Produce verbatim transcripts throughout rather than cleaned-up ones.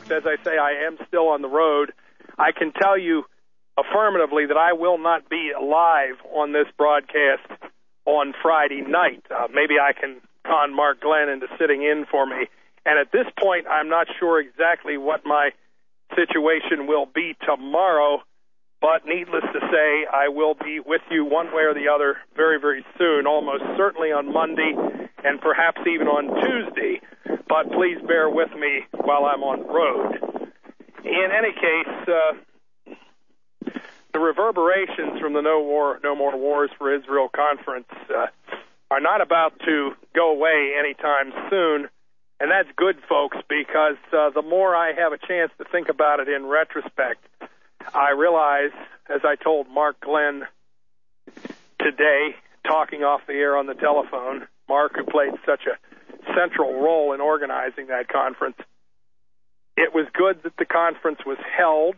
fact, as I say, I am still on the road. I can tell you affirmatively that I will not be live on this broadcast on Friday night. Uh, maybe I can con Mark Glenn into sitting in for me. And at this point, I'm not sure exactly what my situation will be tomorrow, but needless to say, I will be with you one way or the other very, very soon, almost certainly on Monday and perhaps even on Tuesday. But please bear with me while I'm on the road. In any case, uh, the reverberations from the No War, No More Wars for Israel conference uh, are not about to go away anytime soon, and that's good, folks, because uh, the more I have a chance to think about it in retrospect, I realize, as I told Mark Glenn today, talking off the air on the telephone, Mark, who played such a central role in organizing that conference, it was good that the conference was held.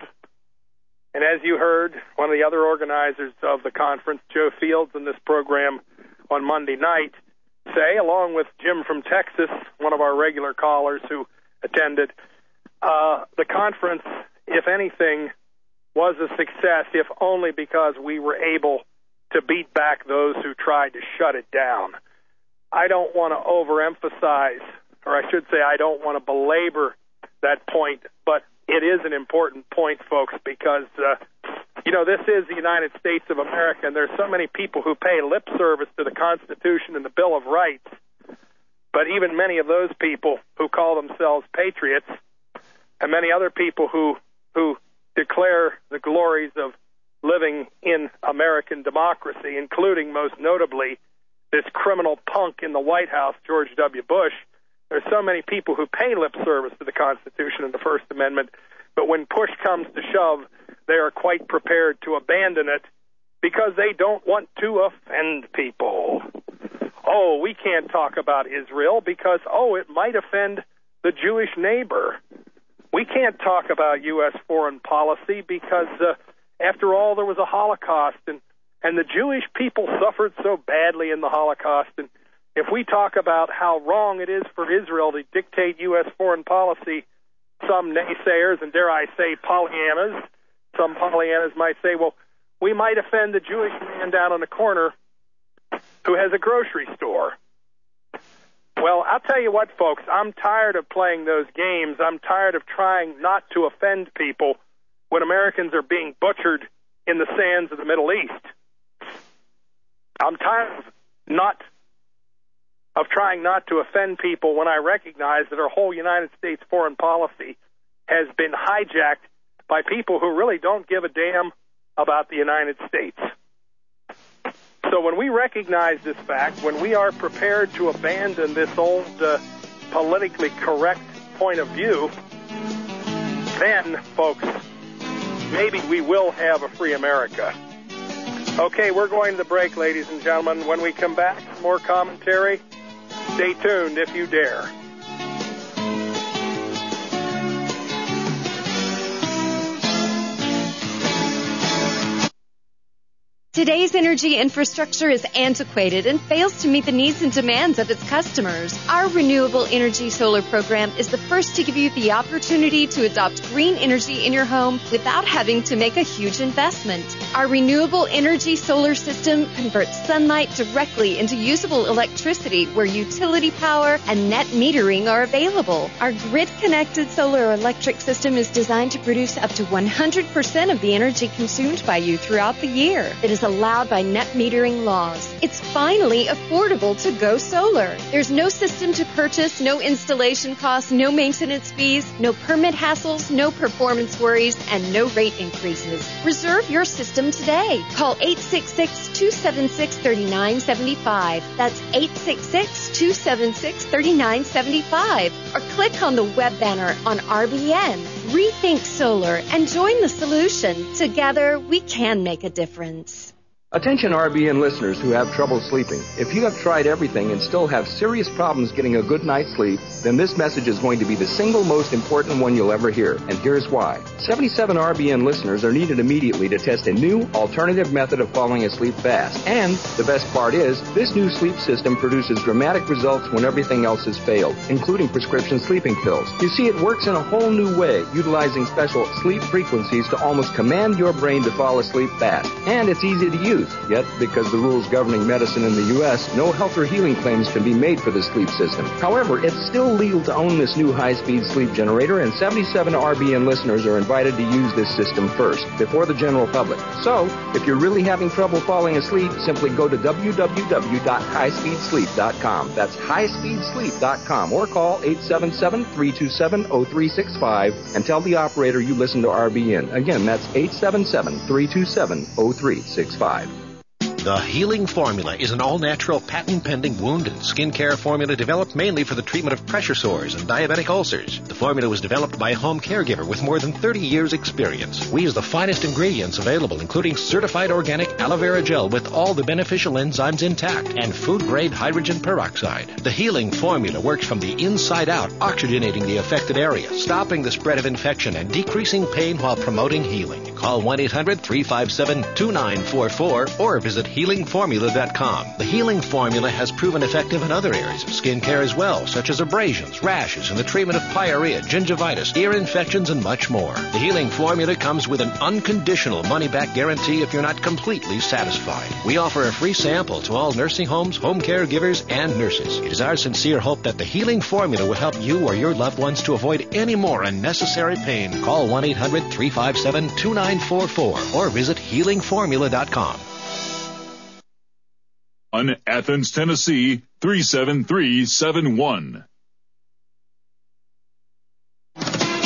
And as you heard, one of the other organizers of the conference, Joe Fields, in this program on Monday night, say, along with Jim from Texas, one of our regular callers who attended, uh, the conference, if anything, was a success, if only because we were able to beat back those who tried to shut it down. I don't want to overemphasize, or I should say I don't want to belabor that point, but it is an important point, folks, because, uh, you know, this is the United States of America, and there's so many people who pay lip service to the Constitution and the Bill of Rights, but even many of those people who call themselves patriots, and many other people who who declare the glories of living in American democracy, including, most notably, this criminal punk in the White House, George W. Bush. There's so many people who pay lip service to the Constitution and the First Amendment, but when push comes to shove, they are quite prepared to abandon it because they don't want to offend people. Oh, we can't talk about Israel because, oh, it might offend the Jewish neighbor. We can't talk about U S foreign policy because, uh, after all, there was a Holocaust, and, and the Jewish people suffered so badly in the Holocaust, and if we talk about how wrong it is for Israel to dictate U S foreign policy, some naysayers, and dare I say Pollyannas, some Pollyannas might say, well, we might offend the Jewish man down on the corner who has a grocery store. Well, I'll tell you what, folks, I'm tired of playing those games. I'm tired of trying not to offend people when Americans are being butchered in the sands of the Middle East. I'm tired of not of trying not to offend people when I recognize that our whole United States foreign policy has been hijacked by people who really don't give a damn about the United States. So when we recognize this fact, when we are prepared to abandon this old uh, politically correct point of view, then, folks, maybe we will have a free America. Okay, we're going to the break, ladies and gentlemen. When we come back, more commentary. Stay tuned if you dare. Today's energy infrastructure is antiquated and fails to meet the needs and demands of its customers. Our Renewable Energy Solar program is the first to give you the opportunity to adopt green energy in your home without having to make a huge investment. Our Renewable Energy Solar system converts sunlight directly into usable electricity where utility power and net metering are available. Our grid-connected solar electric system is designed to produce up to one hundred percent of the energy consumed by you throughout the year. It is allowed by net metering laws. It's finally affordable to go solar. There's no system to purchase, no installation costs, no maintenance fees, no permit hassles, no performance worries, and no rate increases. Reserve your system today. Call eight six six, two seven six, three nine seven five. That's eight six six, two seven six, three nine seven five. Or click on the web banner on R B N. Rethink solar and join the solution. Together, we can make a difference. Attention R B N listeners who have trouble sleeping. If you have tried everything and still have serious problems getting a good night's sleep, then this message is going to be the single most important one you'll ever hear. And here's why. seventy-seven R B N listeners are needed immediately to test a new alternative method of falling asleep fast. And the best part is, this new sleep system produces dramatic results when everything else has failed, including prescription sleeping pills. You see, it works in a whole new way, utilizing special sleep frequencies to almost command your brain to fall asleep fast. And it's easy to use. Yet, because the rules governing medicine in the U S, no health or healing claims can be made for this sleep system. However, it's still legal to own this new high-speed sleep generator, and seventy-seven R B N listeners are invited to use this system first, before the general public. So, if you're really having trouble falling asleep, simply go to w w w dot high speed sleep dot com. That's high speed sleep dot com, or call eight seven seven, three two seven, zero three six five and tell the operator you listen to R B N. Again, that's eight seven seven, three two seven, zero three six five. The Healing Formula is an all-natural, patent-pending wound and skin care formula developed mainly for the treatment of pressure sores and diabetic ulcers. The formula was developed by a home caregiver with more than thirty years' experience. We use the finest ingredients available, including certified organic aloe vera gel with all the beneficial enzymes intact and food-grade hydrogen peroxide. The Healing Formula works from the inside out, oxygenating the affected area, stopping the spread of infection, and decreasing pain while promoting healing. Call one eight hundred, three five seven, two nine four four or visit healing formula dot com. The Healing Formula has proven effective in other areas of skin care as well, such as abrasions, rashes, and the treatment of pyorrhea, gingivitis, ear infections, and much more. The Healing Formula comes with an unconditional money-back guarantee if you're not completely satisfied. We offer a free sample to all nursing homes, home caregivers, and nurses. It is our sincere hope that the Healing Formula will help you or your loved ones to avoid any more unnecessary pain. Call one eight hundred, three five seven, two nine four four or visit healing formula dot com. On Athens, Tennessee, three seven three seven one. All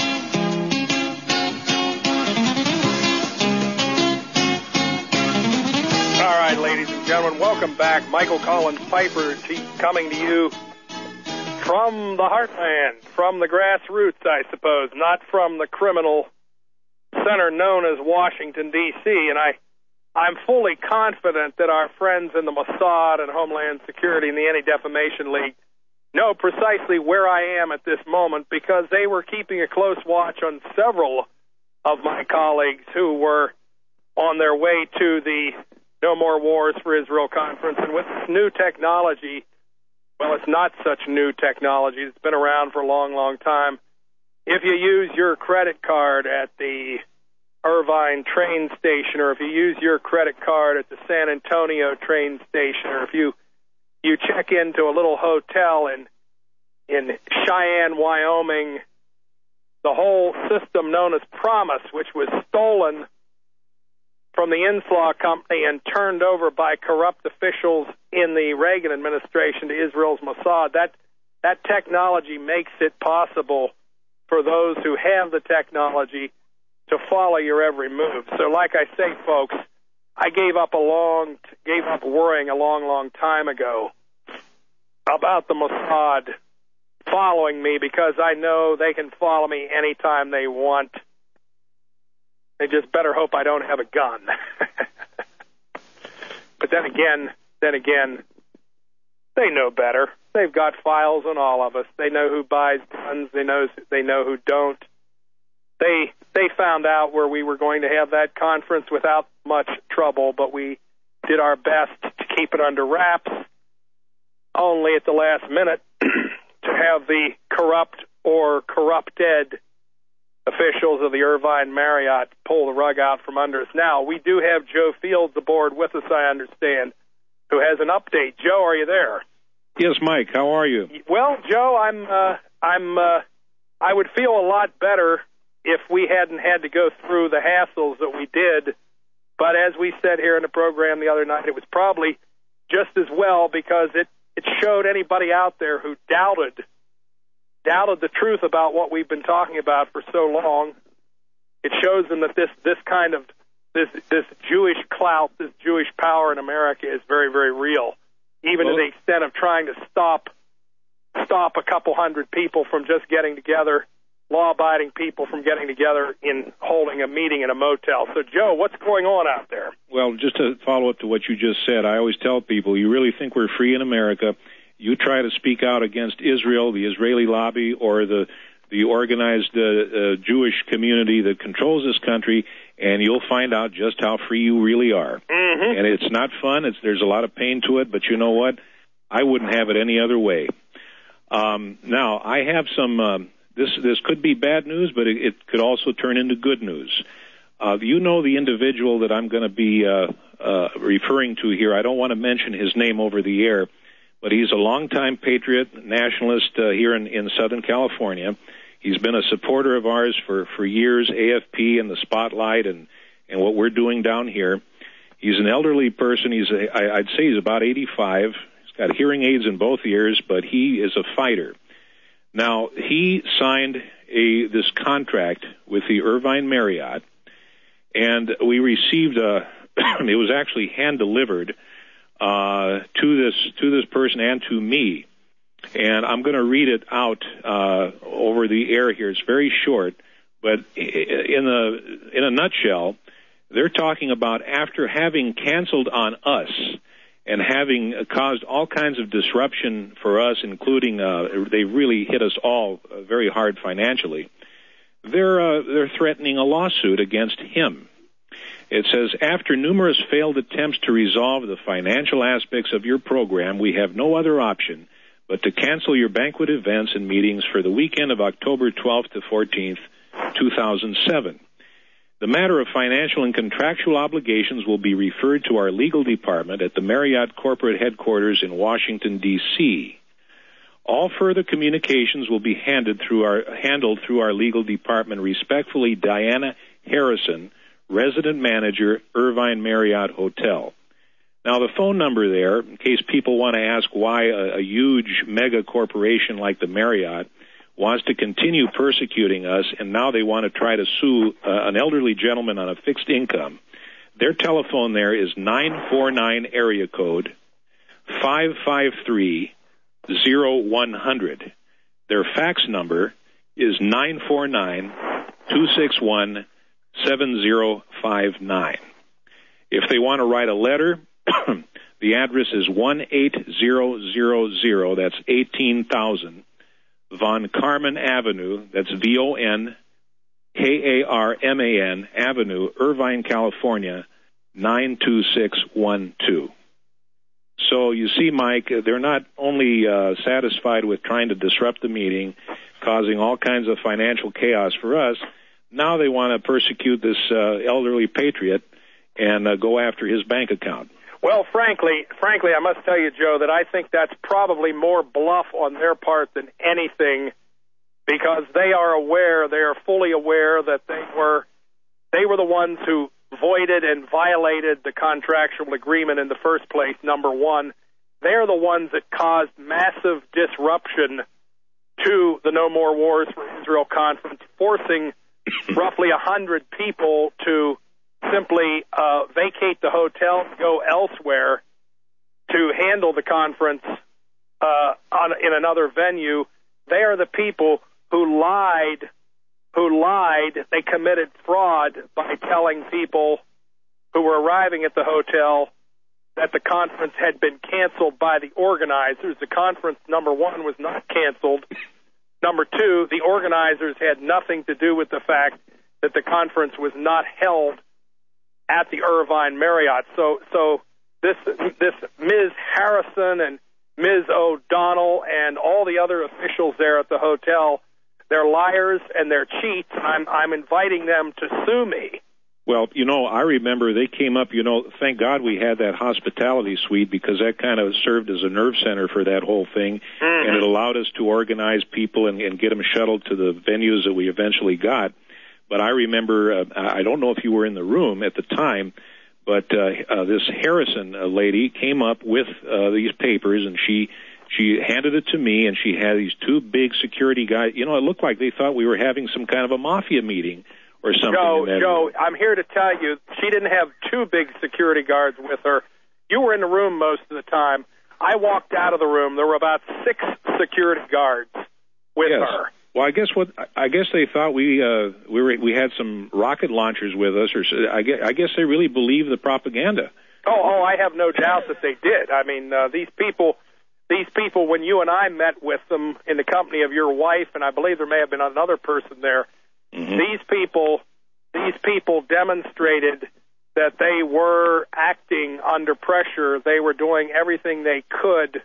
right, ladies and gentlemen, welcome back. Michael Collins Piper coming to you from the heartland, from the grassroots, I suppose, not from the criminal center known as Washington, D C, and I I'm fully confident that our friends in the Mossad and Homeland Security and the Anti-Defamation League know precisely where I am at this moment, because they were keeping a close watch on several of my colleagues who were on their way to the No More Wars for Israel conference. And with this new technology, well, it's not such new technology. It's been around for a long, long time. If you use your credit card at the Irvine train station, or if you use your credit card at the San Antonio train station, or if you you check into a little hotel in in Cheyenne, Wyoming, the whole system known as Promise, which was stolen from the Inslaw Company and turned over by corrupt officials in the Reagan administration to Israel's Mossad, that that technology makes it possible for those who have the technology to follow your every move. So like I say, folks, I gave up a long, gave up worrying a long, long time ago about the Mossad following me, because I know they can follow me anytime they want. They just better hope I don't have a gun. But then again, then again, they know better. They've got files on all of us. They know who buys guns. They know they know who don't. They they found out where we were going to have that conference without much trouble, but we did our best to keep it under wraps, only at the last minute to have the corrupt or corrupted officials of the Irvine Marriott pull the rug out from under us. Now, we do have Joe Fields aboard with us, I understand, who has an update. Joe, are you there? Yes, Mike. How are you? Well, Joe, I'm uh, I'm uh, I would feel a lot better if we hadn't had to go through the hassles that we did. But as we said here in the program the other night, it was probably just as well, because it, it showed anybody out there who doubted doubted the truth about what we've been talking about for so long. It shows them that this, this kind of this this Jewish clout, this Jewish power in America is very, very real, even well, to the extent of trying to stop stop a couple hundred people from just getting together, law-abiding people from getting together in holding a meeting in a motel. So, Joe, what's going on out there? Well, just to follow up to what you just said, I always tell people, you really think we're free in America, you try to speak out against Israel, the Israeli lobby, or the the organized uh, uh, Jewish community that controls this country, and you'll find out just how free you really are. Mm-hmm. And it's not fun. It's, there's a lot of pain to it, but you know what? I wouldn't have it any other way. Um, now, I have some, um, this this could be bad news, but it, it could also turn into good news. Uh, you know the individual that I'm going to be uh, uh, referring to here. I don't want to mention his name over the air, but he's a longtime patriot, nationalist uh, here in, in Southern California. He's been a supporter of ours for, for years, A F P and the Spotlight and, and what we're doing down here. He's an elderly person. He's a, I, I'd say he's about eighty-five. He's got hearing aids in both ears, but he is a fighter. Now, he signed a this contract with the Irvine Marriott, and we received a, it was actually hand-delivered uh, to this to this person and to me. And I'm going to read it out uh, over the air here. It's very short, but in a in a nutshell, they're talking about after having canceled on us and having caused all kinds of disruption for us, including uh, they really hit us all very hard financially. They're uh, they're threatening a lawsuit against him. It says, after numerous failed attempts to resolve the financial aspects of your program, we have no other option but to cancel your banquet events and meetings for the weekend of October twelfth to fourteenth, two thousand seven. The matter of financial and contractual obligations will be referred to our legal department at the Marriott corporate headquarters in Washington, D C All further communications will be handed through our, handled through our legal department. Respectfully, Diana Harrison, Resident Manager, Irvine Marriott Hotel. Now, the phone number there, in case people want to ask why a, a huge mega corporation like the Marriott wants to continue persecuting us, and now they want to try to sue uh, an elderly gentleman on a fixed income, their telephone there is nine four nine area code five five three zero one zero zero. Their fax number is nine four nine two six one seven zero five nine. If they want to write a letter, the address is one eight zero zero zero, that's eighteen thousand, Von Karman Avenue, that's V O N K A R M A N Avenue, Irvine, California, nine two six one two. So you see, Mike, they're not only uh, satisfied with trying to disrupt the meeting, causing all kinds of financial chaos for us, now they want to persecute this uh, elderly patriot and uh, go after his bank account. Well, frankly, frankly, I must tell you, Joe, that I think that's probably more bluff on their part than anything, because they are aware, they are fully aware that they were they were the ones who voided and violated the contractual agreement in the first place, number one. They're the ones that caused massive disruption to the No More Wars for Israel conference, forcing roughly one hundred people to simply uh, vacate the hotel and go elsewhere to handle the conference uh, on, in another venue. They are the people who lied, who lied. They committed fraud by telling people who were arriving at the hotel that the conference had been canceled by the organizers. The conference, number one, was not canceled. Number two, the organizers had nothing to do with the fact that the conference was not held at the Irvine Marriott. So so this this Miz Harrison and Miz O'Donnell and all the other officials there at the hotel, they're liars and they're cheats. I'm I'm inviting them to sue me. Well, you know, I remember they came up, you know, thank God we had that hospitality suite, because that kind of served as a nerve center for that whole thing, mm-hmm. and it allowed us to organize people and, and get them shuttled to the venues that we eventually got. But I remember, uh, I don't know if you were in the room at the time, but uh, uh, this Harrison uh, lady came up with uh, these papers, and she she handed it to me, and she had these two big security guys. You know, it looked like they thought we were having some kind of a mafia meeting or something. Joe, in that Joe, room. I'm here to tell you, she didn't have two big security guards with her. You were in the room most of the time. I walked out of the room. There were about six security guards with yes. her. Well, I guess what I guess they thought we uh, we were, we had some rocket launchers with us, or I guess, I guess they really believe the propaganda. Oh, oh, I have no doubt that they did. I mean, uh, these people, these people, when you and I met with them in the company of your wife, and I believe there may have been another person there, mm-hmm. these people, these people demonstrated that they were acting under pressure. They were doing everything they could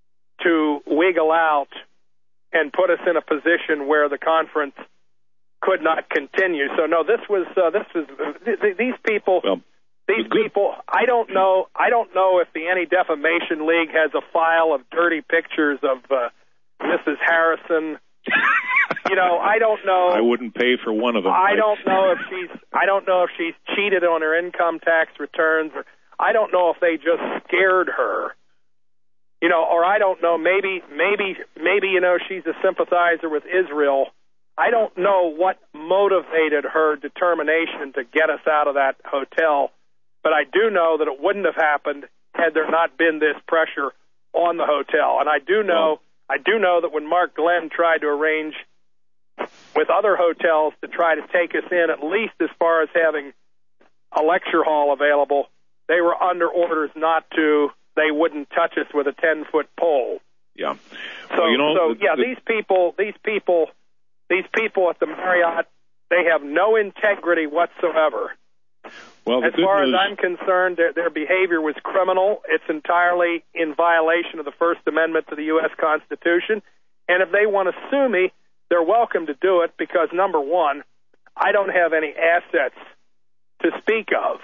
to wiggle out and put us in a position where the conference could not continue. So no, this was uh, this was uh, th- th- these people. Well, these people. I don't know. I don't know if the Anti-Defamation League has a file of dirty pictures of uh, Missus Harrison. You know, I don't know. I wouldn't pay for one of them. I don't know if she's. I don't know if she's cheated on her income tax returns, or I don't know if they just scared her. You know, or I don't know. Maybe, maybe, maybe you know, she's a sympathizer with Israel. I don't know what motivated her determination to get us out of that hotel, but I do know that it wouldn't have happened had there not been this pressure on the hotel. And I do know. I do know that when Mark Glenn tried to arrange with other hotels to try to take us in, at least as far as having a lecture hall available, they were under orders not to. They wouldn't touch us with a ten-foot pole. Yeah. So, well, you know, so the, yeah, the, these people, these people, these people at the Marriott, they have no integrity whatsoever. Well, as far news... as I'm concerned, their, their behavior was criminal. It's entirely in violation of the First Amendment to the U S Constitution. And if they want to sue me, they're welcome to do it because, number one, I don't have any assets to speak of.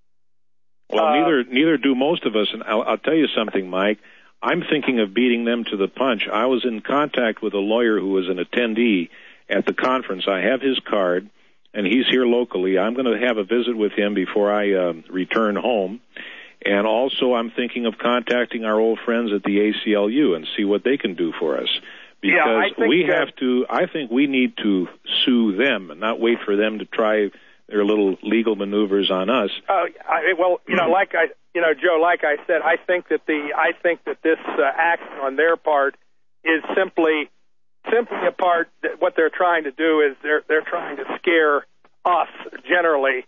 Well, uh, neither neither do most of us. And I'll, I'll tell you something, Mike. I'm thinking of beating them to the punch. I was in contact with a lawyer who was an attendee at the conference. I have his card, and he's here locally. I'm going to have a visit with him before I uh, return home. And also I'm thinking of contacting our old friends at the A C L U and see what they can do for us. Because yeah, I think we that... have to, I think we need to sue them and not wait for them to try their little legal maneuvers on us. Uh, I, well, you know, like I, you know, Joe, like I said, I think that the, I think that this uh, action on their part is simply, simply a part that what they're trying to do is they're they're trying to scare us generally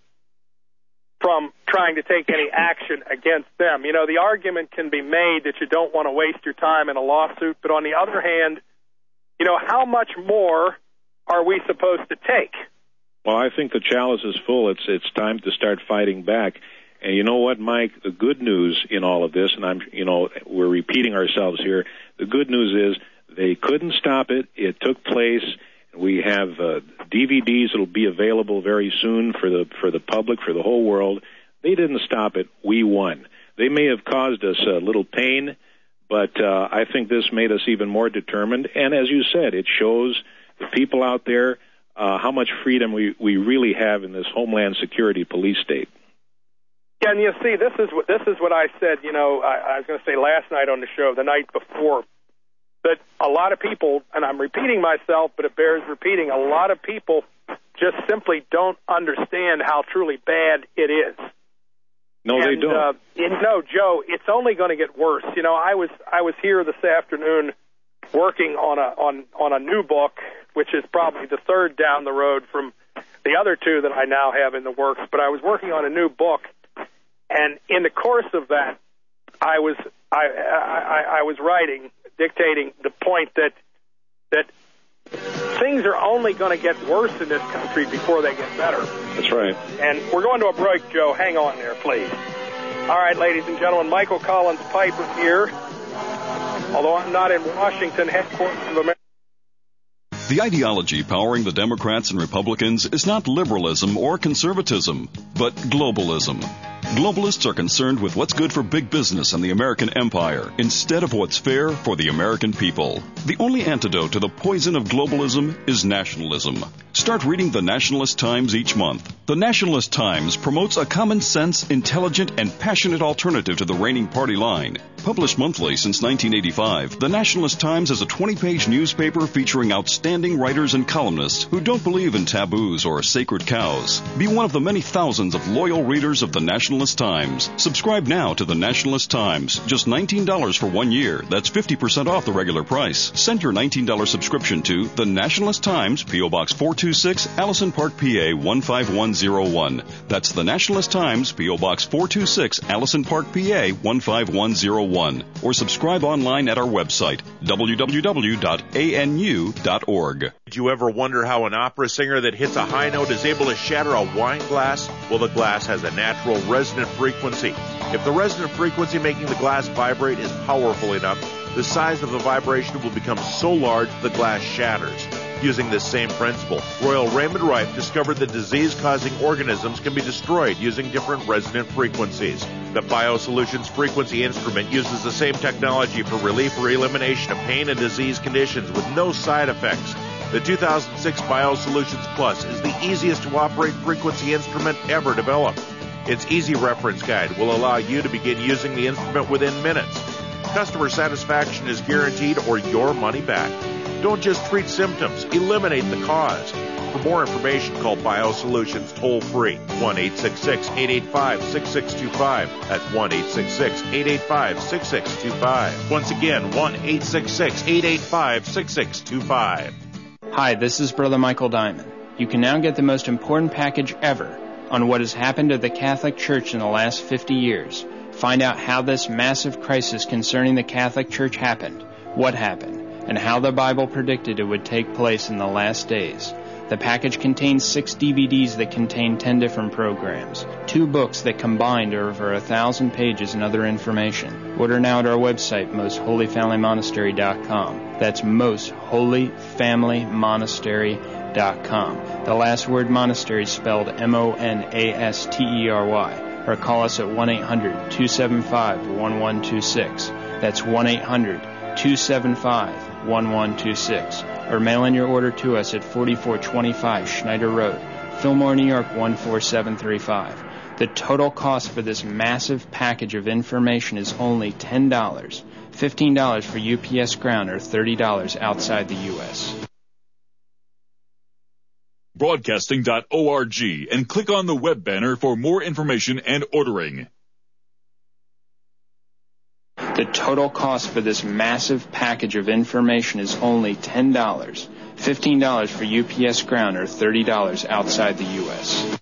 from trying to take any action against them. You know, the argument can be made that you don't want to waste your time in a lawsuit, but on the other hand, you know, how much more are we supposed to take? Well, I think the chalice is full. It's it's time to start fighting back. And you know what, Mike? The good news in all of this, and I'm, you know, we're repeating ourselves here. The good news is they couldn't stop it. It took place. We have uh, D V Ds that'll be available very soon for the for the public, for the whole world. They didn't stop it. We won. They may have caused us a little pain, but uh, I think this made us even more determined. And as you said, it shows the people out there uh, how much freedom we, we really have in this Homeland Security police state. Yeah, and you see, this is what this is what I said. You know, I, I was going to say last night on the show, the night before, that a lot of people, and I'm repeating myself, but it bears repeating. A lot of people just simply don't understand how truly bad it is. No, and, they don't. Uh, and no, Joe, it's only going to get worse. You know, I was I was here this afternoon working on a on on a new book, which is probably the third down the road from the other two that I now have in the works. But I was working on a new book. And in the course of that, I was I, I, I was writing, dictating the point that that things are only going to get worse in this country before they get better. That's right. And we're going to a break, Joe. Hang on there, please. All right, ladies and gentlemen, Michael Collins Piper here. Although I'm not in Washington, headquarters of America. The ideology powering the Democrats and Republicans is not liberalism or conservatism, but globalism. Globalists are concerned with what's good for big business and the American empire instead of what's fair for the American people. The only antidote to the poison of globalism is nationalism. Start reading the Nationalist Times each month. The Nationalist Times promotes a common sense, intelligent, and passionate alternative to the reigning party line. Published monthly since nineteen eighty-five, the Nationalist Times is a twenty-page newspaper featuring outstanding writers and columnists who don't believe in taboos or sacred cows. Be one of the many thousands of loyal readers of the Nationalist Times. Subscribe now to the Nationalist Times. Just nineteen dollars for one year. That's fifty percent off the regular price. Send your nineteen dollars subscription to the Nationalist Times, P O. Box four two six, Allison Park, P A one five one zero one. That's the Nationalist Times, P O. Box four two six, Allison Park, P A one five one zero one. Or subscribe online at our website, w w w dot a n u dot org. Did you ever wonder how an opera singer that hits a high note is able to shatter a wine glass? Well, the glass has a natural resonant frequency. If the resonant frequency making the glass vibrate is powerful enough, the size of the vibration will become so large the glass shatters. Using this same principle, Royal Raymond Rife discovered that disease-causing organisms can be destroyed using different resonant frequencies. The BioSolutions Frequency Instrument uses the same technology for relief or elimination of pain and disease conditions with no side effects. The two thousand six BioSolutions Plus is the easiest to operate frequency instrument ever developed. Its easy reference guide will allow you to begin using the instrument within minutes. Customer satisfaction is guaranteed or your money back. Don't just treat symptoms, eliminate the cause. For more information, call BioSolutions toll-free, one eight six six, eight eight five, six six two five. That's one eight six six, eight eight five, six six two five. Once again, one eight six six, eight eight five, six six two five. Hi, this is Brother Michael Diamond. You can now get the most important package ever on what has happened to the Catholic Church in the last fifty years. Find out how this massive crisis concerning the Catholic Church happened, what happened, and how the Bible predicted it would take place in the last days. The package contains six D V Ds that contain ten different programs, two books that combined are over a thousand pages and other information. Order now at our website, most holy family monastery dot com. That's most holy family monastery dot com. The last word monastery is spelled M O N A S T E R Y. Or call us at one eight hundred, two seven five, one one two six. That's one eight hundred, two seven five, one one two six. Or mail in your order to us at forty-four twenty-five Schneider Road, Fillmore, New York one four seven three five. The total cost for this massive package of information is only ten dollars, fifteen dollars for U P S ground, or thirty dollars outside the U S broadcasting dot org and click on the web banner for more information and ordering. The total cost for this massive package of information is only ten dollars, fifteen dollars for U P S ground, or thirty dollars outside the U S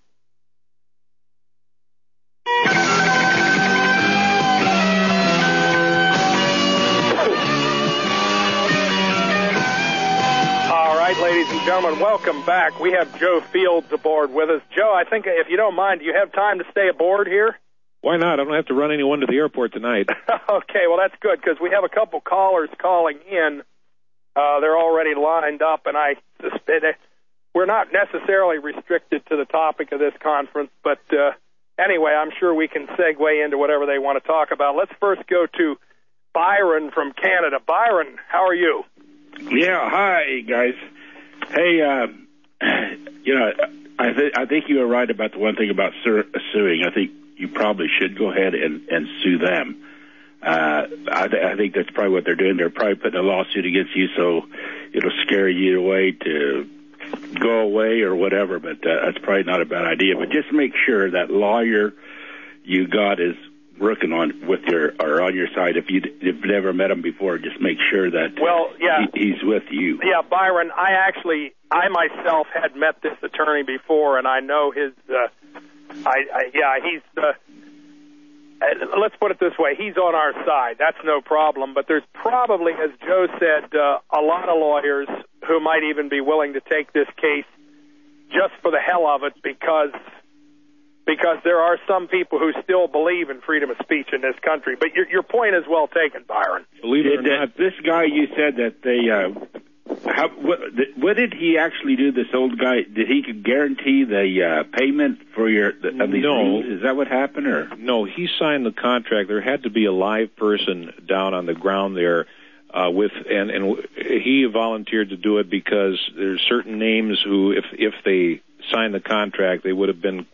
Ladies and gentlemen, welcome back. We have Joe Fields aboard with us. Joe, I think if you don't mind, do you have time to stay aboard here? Why not? I don't have to run anyone to the airport tonight. Okay, well, that's good, because we have a couple callers calling in. Uh, they're already lined up, and I suspect we're not necessarily restricted to the topic of this conference, but uh, anyway, I'm sure we can segue into whatever they want to talk about. Let's first go to Byron from Canada. Byron, how are you? Yeah, hi, guys. Hey, uh, you know, I, th- I think you were right about the one thing about su- suing. I think you probably should go ahead and, and sue them. Uh, I, th- I think that's probably what they're doing. They're probably putting a lawsuit against you so it'll scare you away to go away or whatever, but uh, that's probably not a bad idea. But just make sure that lawyer you got is working on with your or on your side. If you, you've never met him before, just make sure that well, yeah. he, he's with you. Yeah, Byron, I actually, I myself had met this attorney before, and I know his, uh, I, I yeah, he's, uh, let's put it this way, he's on our side. That's no problem, but there's probably, as Joe said, uh, a lot of lawyers who might even be willing to take this case just for the hell of it, because because there are some people who still believe in freedom of speech in this country. But your, your point is well taken, Byron. Believe it or not, this guy, you said that they, uh, how, what, what did he actually do, this old guy? Did he guarantee the uh, payment for your the, of these no. fees? Is that what happened? Or No, he signed the contract. There had to be a live person down on the ground there uh, with, and, and he volunteered to do it because there's certain names who, if, if they signed the contract, they would have been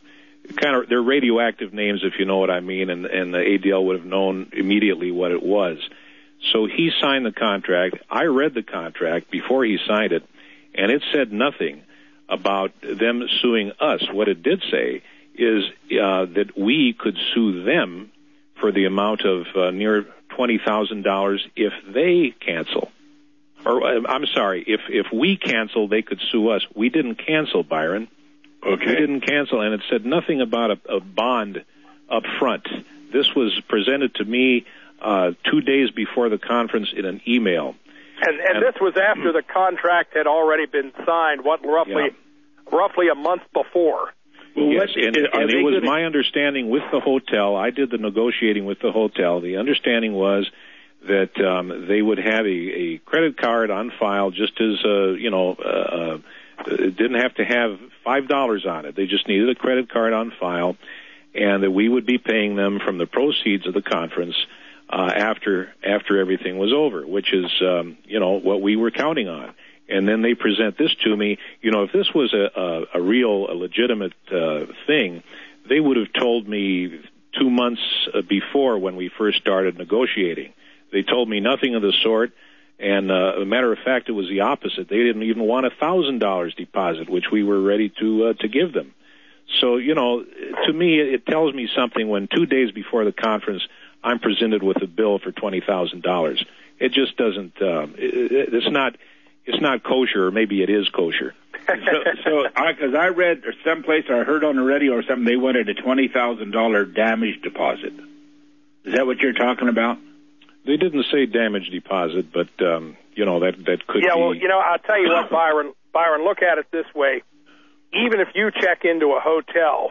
kind of, they're radioactive names, if you know what I mean, and, and the A D L would have known immediately what it was. So he signed the contract. I read the contract before he signed it, and it said nothing about them suing us. What it did say is uh, that we could sue them for the amount of uh, near twenty thousand dollars if they cancel. Or, uh, I'm sorry, if, if we cancel, they could sue us. We didn't cancel, Byron. Okay. We didn't cancel, and it said nothing about a, a bond up front. This was presented to me uh, two days before the conference in an email. And, and, and this was after the contract had already been signed, what, roughly yeah. roughly a month before. Well, yes, and, and it was my understanding with the hotel, I did the negotiating with the hotel, the understanding was that um, they would have a, a credit card on file just as, uh, you know, uh, it didn't have to have five dollars on it. They just needed a credit card on file, and that we would be paying them from the proceeds of the conference uh, after after everything was over, which is, um, you know, what we were counting on. And then they present this to me. You know, if this was a, a, a real, a legitimate uh, thing, they would have told me two months uh, before when we first started negotiating. They told me nothing of the sort. And uh, as a matter of fact, it was the opposite. They didn't even want a thousand dollars deposit, which we were ready to uh, to give them. So, you know, to me, it tells me something when two days before the conference, I'm presented with a bill for twenty thousand dollars. It just doesn't. Uh, it, it's not. It's not kosher, or maybe it is kosher. so, so, because I, I read or someplace or I heard on the radio or something, they wanted a twenty thousand dollar damage deposit. Is that what you're talking about? They didn't say damage deposit, but, um, you know, that, that could yeah, be... Yeah, well, you know, I'll tell you what, Byron, Byron, look at it this way. Even if you check into a hotel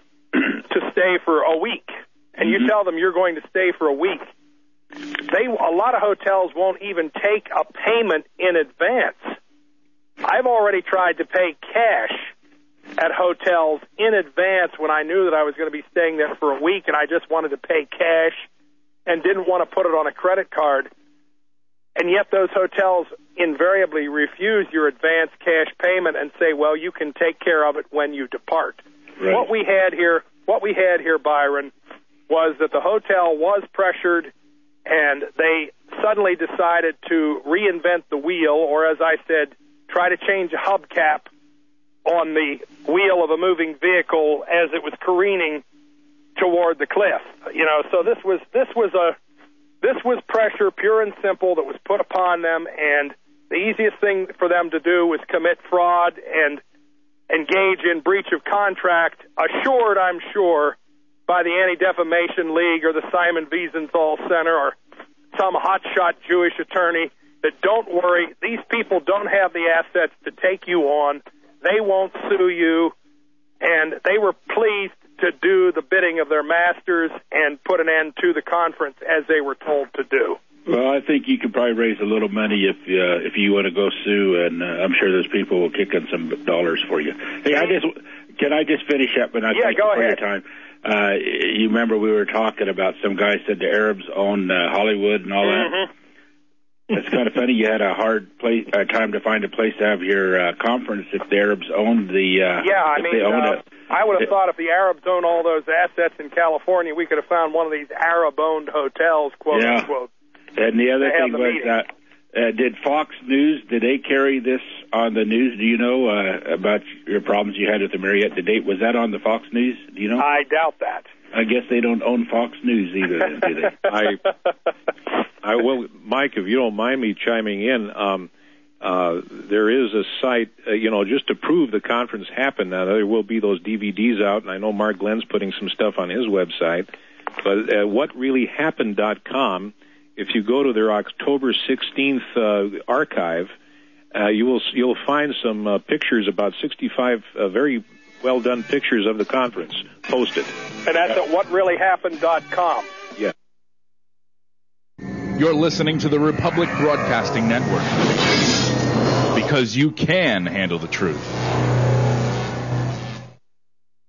to stay for a week, and you mm-hmm. tell them you're going to stay for a week, they a lot of hotels won't even take a payment in advance. I've already tried to pay cash at hotels in advance when I knew that I was going to be staying there for a week, and I just wanted to pay cash and didn't want to put it on a credit card, and yet those hotels invariably refuse your advance cash payment and say, well, you can take care of it when you depart. Right. What we had here, what we had here, Byron, was that the hotel was pressured, and they suddenly decided to reinvent the wheel, or as I said, try to change a hubcap on the wheel of a moving vehicle as it was careening toward the cliff. You know, so this was this was a this was pressure, pure and simple, that was put upon them, and the easiest thing for them to do was commit fraud and engage in breach of contract, assured, I'm sure, by the Anti-Defamation League or the Simon Wiesenthal Center or some hotshot Jewish attorney, that don't worry, these people don't have the assets to take you on. They won't sue you, and they were pleased to do the bidding of their masters and put an end to the conference as they were told to do. Well, I think you could probably raise a little money if uh, if you want to go sue, and uh, I'm sure those people will kick in some dollars for you. Hey, I just can I just finish up, and I yeah, thank go you for ahead. your time. Uh, you remember we were talking about some guy said the Arabs own uh, Hollywood and all mm-hmm. that. It's kind of funny. You had a hard place, uh, time to find a place to have your uh, conference if the Arabs owned the. Uh, yeah, I mean, uh, I would have it, thought if the Arabs own all those assets in California, we could have found one of these Arab-owned hotels, quote yeah. unquote. And the other thing the was that uh, did Fox News, did they carry this on the news? Do you know uh, about your problems you had at the Marriott today? Was that on the Fox News? Do you know? I doubt that. I guess they don't own Fox News either, then, do they? I, I will, Mike, if you don't mind me chiming in, um, uh, there is a site, uh, you know, just to prove the conference happened. Now, there will be those D V Ds out, and I know Mark Glenn's putting some stuff on his website. But uh, what really happened dot com, if you go to their October sixteenth uh, archive, uh, you will you'll find some uh, pictures, about sixty-five uh, very well done pictures of the conference posted. And that's at what really happened dot com. Yeah. You're listening to the Republic Broadcasting Network, because you can handle the truth.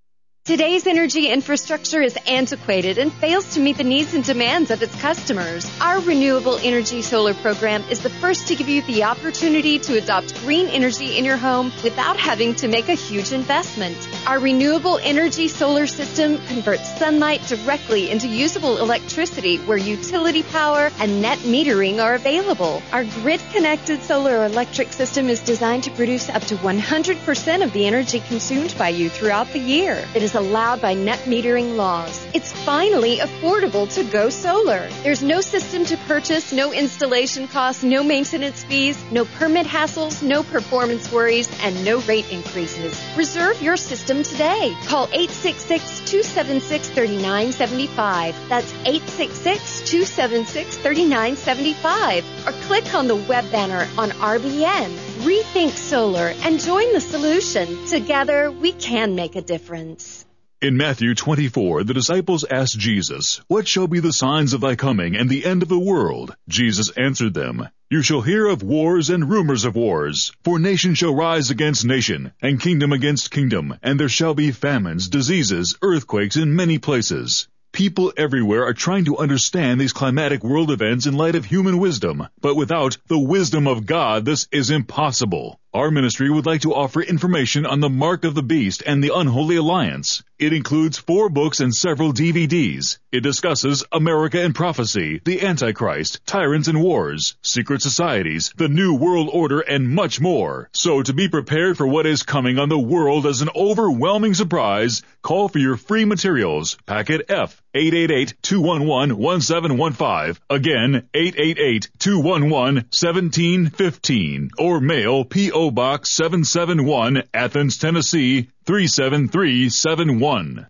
Today's energy infrastructure is antiquated and fails to meet the needs and demands of its customers. Our Renewable Energy Solar program is the first to give you the opportunity to adopt green energy in your home without having to make a huge investment. Our Renewable Energy Solar system converts sunlight directly into usable electricity where utility power and net metering are available. Our grid-connected solar electric system is designed to produce up to one hundred percent of the energy consumed by you throughout the year. It is allowed by net metering laws. It's finally affordable to go solar. There's no system to purchase, no installation costs, no maintenance fees, no permit hassles, no performance worries, and no rate increases. Reserve your system today. Call eight six six, two seven six, three nine seven five. That's eight six six, two seven six, three nine seven five. Or click on the web banner on R B N. Rethink solar and join the solution. Together, we can make a difference. In Matthew twenty-four, the disciples asked Jesus, "What shall be the signs of thy coming and the end of the world?" Jesus answered them, "You shall hear of wars and rumors of wars. For nation shall rise against nation, and kingdom against kingdom, and there shall be famines, diseases, earthquakes in many places." People everywhere are trying to understand these climatic world events in light of human wisdom, but without the wisdom of God, this is impossible. Our ministry would like to offer information on the Mark of the Beast and the Unholy Alliance. It includes four books and several D V Ds. It discusses America and prophecy, the Antichrist, tyrants and wars, secret societies, the New World Order, and much more. So to be prepared for what is coming on the world as an overwhelming surprise, call for your free materials. Packet F, eight eight eight, two one one, one seven one five. Again, eight eight eight, two one one, one seven one five. Or mail P O Box seven seven one, Athens, Tennessee, three seven three seven one.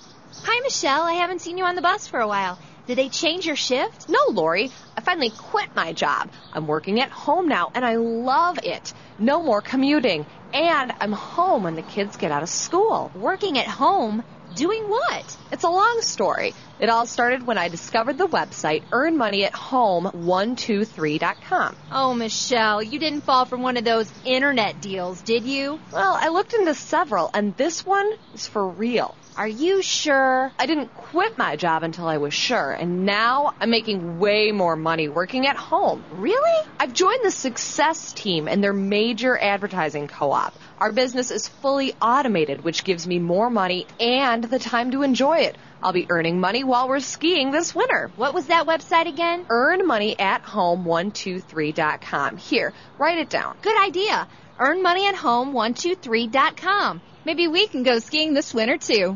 Hi, Michelle. I haven't seen you on the bus for a while. Did they change your shift? No, Lori. I finally quit my job. I'm working at home now, and I love it. No more commuting. And I'm home when the kids get out of school. Working at home? Doing what? It's a long story. It all started when I discovered the website earn money at home one two three dot com. Oh, Michelle, you didn't fall from one of those internet deals, did you? Well, I looked into several, and this one is for real. Are you sure? I didn't quit my job until I was sure, and now I'm making way more money working at home. Really? I've joined the Success Team and their major advertising co-op. Our business is fully automated, which gives me more money and the time to enjoy it. I'll be earning money while we're skiing this winter. What was that website again? earn money at home one two three dot com. Here, write it down. Good idea. earn money at home one two three dot com. Maybe we can go skiing this winter, too.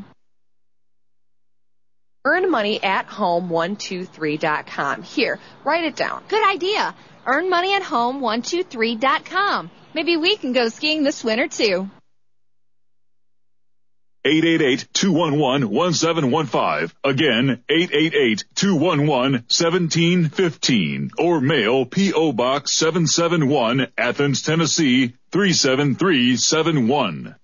earn money at home one two three dot com. Here, write it down. Good idea. earn money at home one two three dot com. Maybe we can go skiing this winter, too. eight eight eight, two one one, one seven one five. Again, eight eight eight, two one one, one seven one five. Or mail P O Box seven seven one, Athens, Tennessee, three seven three seven one.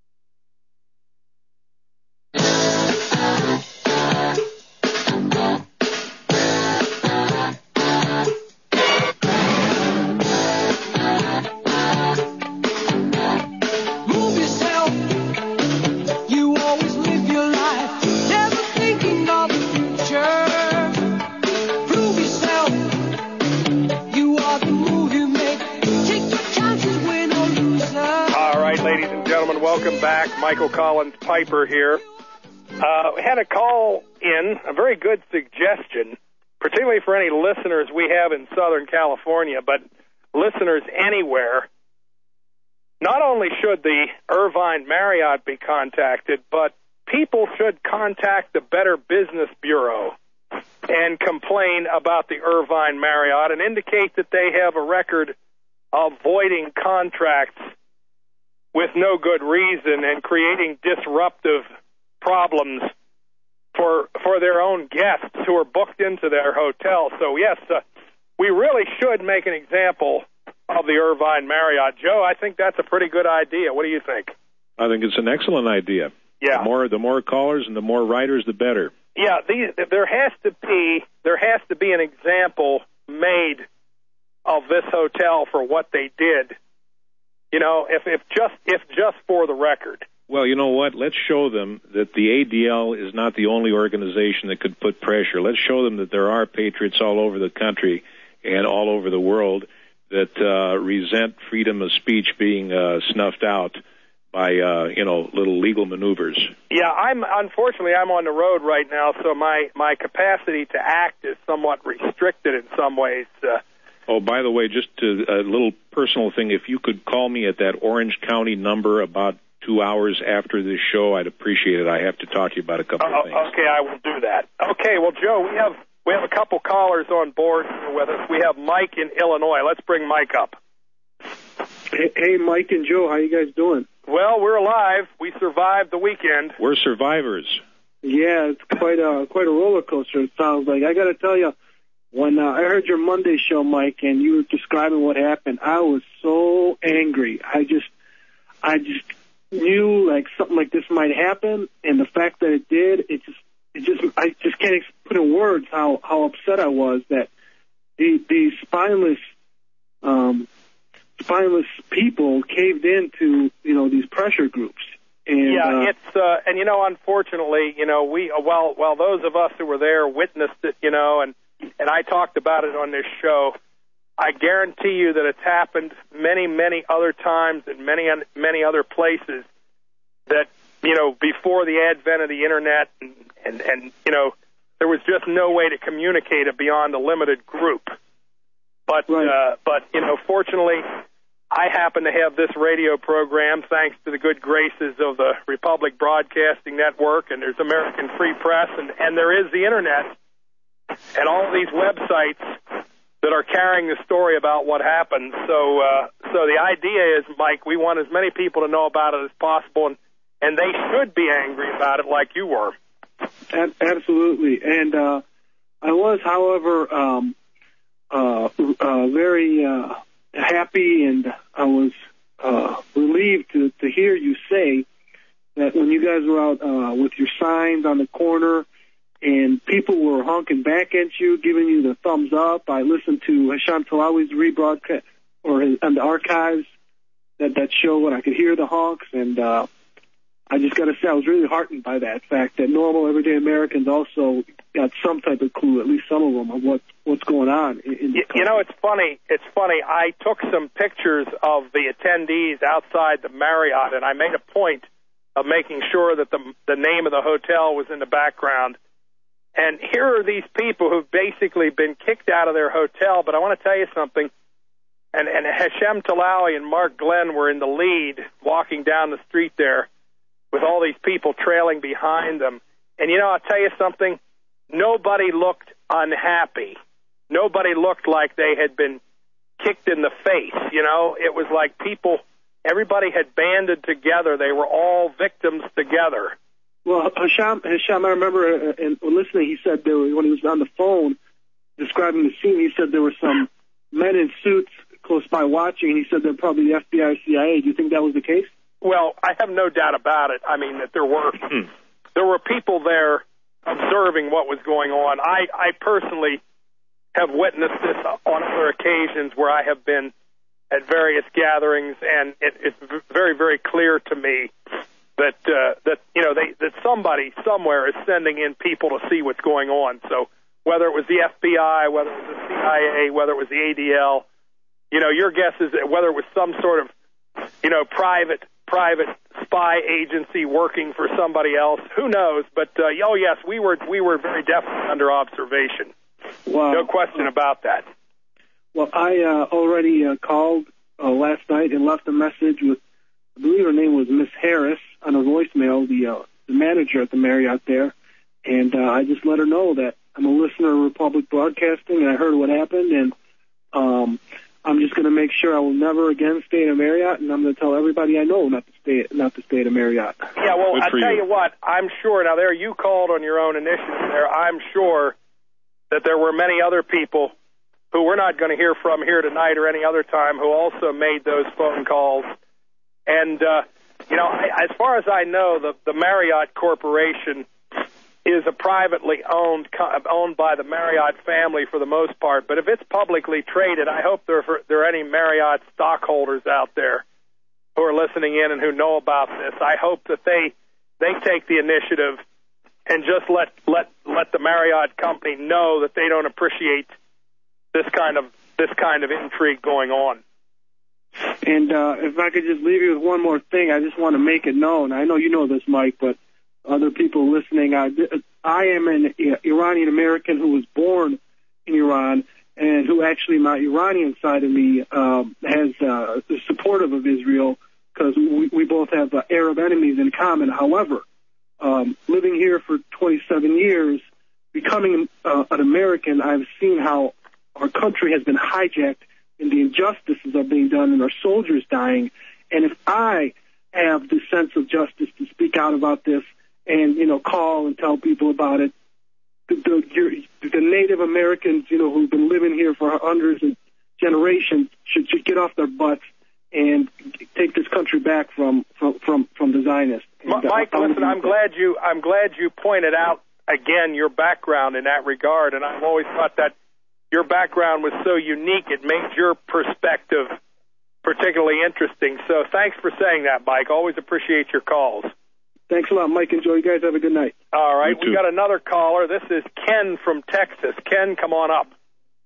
Welcome back. Michael Collins Piper here. Uh, we had a call in, a very good suggestion, particularly for any listeners we have in Southern California, but listeners anywhere. Not only should the Irvine Marriott be contacted, but people should contact the Better Business Bureau and complain about the Irvine Marriott and indicate that they have a record of voiding contracts with no good reason and creating disruptive problems for for their own guests who are booked into their hotel. So, yes, uh, we really should make an example of the Irvine Marriott. Joe, I think that's a pretty good idea. What do you think? I think it's an excellent idea. Yeah. The more, the more callers and the more writers, the better. Yeah, these, there has to be there has to be an example made of this hotel for what they did. You know, if, if just if just for the record, Well, you know what? Let's show them that the A D L is not the only organization that could put pressure. Let's show them that there are patriots all over the country and all over the world that uh, resent freedom of speech being uh, snuffed out by, uh, you know, little legal maneuvers. Yeah, I'm unfortunately I'm on the road right now, so my, my capacity to act is somewhat restricted in some ways. Uh, oh, by the way, just to, a little personal thing, if you could call me at that Orange County number about two hours after this show, I'd appreciate it. I have to talk to you about a couple uh, of things. Okay, I will do that. Okay, well, Joe, we have we have a couple callers on board with us. We have Mike in Illinois. Let's bring Mike up. Hey, hey, Mike and Joe, how you guys doing? Well, we're alive. We survived the weekend. We're survivors. Yeah, it's quite a quite a roller coaster. It sounds like. I got to tell you, when uh, I heard your Monday show, Mike, and you were describing what happened, I was so angry. I just, I just knew like something like this might happen, and the fact that it did, it just, it just, I just can't put in words how how upset I was that the, these spineless. Um, spineless people caved into, you know, these pressure groups. And, yeah, uh, it's, uh, and, you know, unfortunately, you know, we, while, while those of us who were there witnessed it, you know, and, and I talked about it on this show, I guarantee you that it's happened many, many other times in many, many other places that, you know, before the advent of the Internet and, and, and you know, there was just no way to communicate it beyond a limited group. But, right. uh, but you know, fortunately, I happen to have this radio program thanks to the good graces of the Republic Broadcasting Network, and there's American Free Press, and, and there is the Internet, and all these websites that are carrying the story about what happened. So, uh, so the idea is, Mike, we want as many people to know about it as possible, and, and they should be angry about it like you were. Absolutely. And uh, I was, however... Um Uh, uh, very uh, happy, and I was uh, relieved to, to hear you say that when you guys were out uh, with your signs on the corner and people were honking back at you, giving you the thumbs up. I listened to Hasham Talawi's rebroadcast or his, on the archives that that show, and I could hear the honks, and uh, I just got to say I was really heartened by that fact that normal, everyday Americans also got some type of clue, at least some of them, of what what's going on. In, in you, you know, it's funny. It's funny. I took some pictures of the attendees outside the Marriott, and I made a point of making sure that the the name of the hotel was in the background. And here are these people who've basically been kicked out of their hotel. But I want to tell you something. And, and Hashem Talawi and Mark Glenn were in the lead, walking down the street there with all these people trailing behind them. And, you know, I'll tell you something. Nobody looked unhappy. Nobody looked like they had been kicked in the face, you know. It was like people, everybody had banded together. They were all victims together. Well, Hasham, Hasham I remember uh, in, listening, he said there were, when he was on the phone describing the scene, he said there were some men in suits close by watching, and he said they're probably the F B I or C I A. Do you think that was the case? Well, I have no doubt about it. I mean, that there were there were people there observing what was going on. I, I personally have witnessed this on other occasions where I have been at various gatherings, and it, it's very, very clear to me that uh, that you know they, that somebody somewhere is sending in people to see what's going on. So whether it was the F B I, whether it was the C I A, whether it was the A D L, you know, your guess is that whether it was some sort of you know private. private spy agency working for somebody else. Who knows? But, uh, oh, yes, we were we were very definitely under observation. Well, no question about that. Well, I uh, already uh, called uh, last night and left a message with, I believe her name was Miss Harris, on a voicemail, the, uh, the manager at the Marriott there. And uh, I just let her know that I'm a listener of Republic Broadcasting, and I heard what happened, and um, I'm just going to make sure I will never again stay in a Marriott, and I'm going to tell everybody I know not to stay not to stay at a Marriott. Yeah, well, I'll tell you. you what, I'm sure, now there you called on your own initiative there, I'm sure that there were many other people who we're not going to hear from here tonight or any other time who also made those phone calls. And, uh, you know, I, as far as I know, the, the Marriott Corporation is a privately owned, owned by the Marriott family for the most part. But if it's publicly traded, I hope there, there are any Marriott stockholders out there. who are listening in and who know about this. I hope that they they take the initiative and just let let let the Marriott company know that they don't appreciate this kind of this kind of intrigue going on. And uh, if I could just leave you with one more thing, I just want to make it known. I know you know this, Mike, but other people listening, I, I am an Iranian American who was born in Iran, and who actually, my Iranian side of me um, has uh, is supportive of Israel, because we, we both have uh, Arab enemies in common. However, um, living here for twenty-seven years, becoming uh, an American, I've seen how our country has been hijacked and the injustices are being done and our soldiers dying. And if I have the sense of justice to speak out about this and, you know, call and tell people about it, the, the, the Native Americans, you know, who've been living here for hundreds of generations should, should get off their butts and take this country back from from from, from the Zionists. And, Mike, uh, listen, I'm glad you I'm glad you pointed out again your background in that regard, and I've always thought that your background was so unique, it made your perspective particularly interesting. So thanks for saying that, Mike. Always appreciate your calls. Thanks a lot, Mike. Enjoy. You guys have a good night. All right, we got another caller. This is Ken from Texas. Ken, come on up.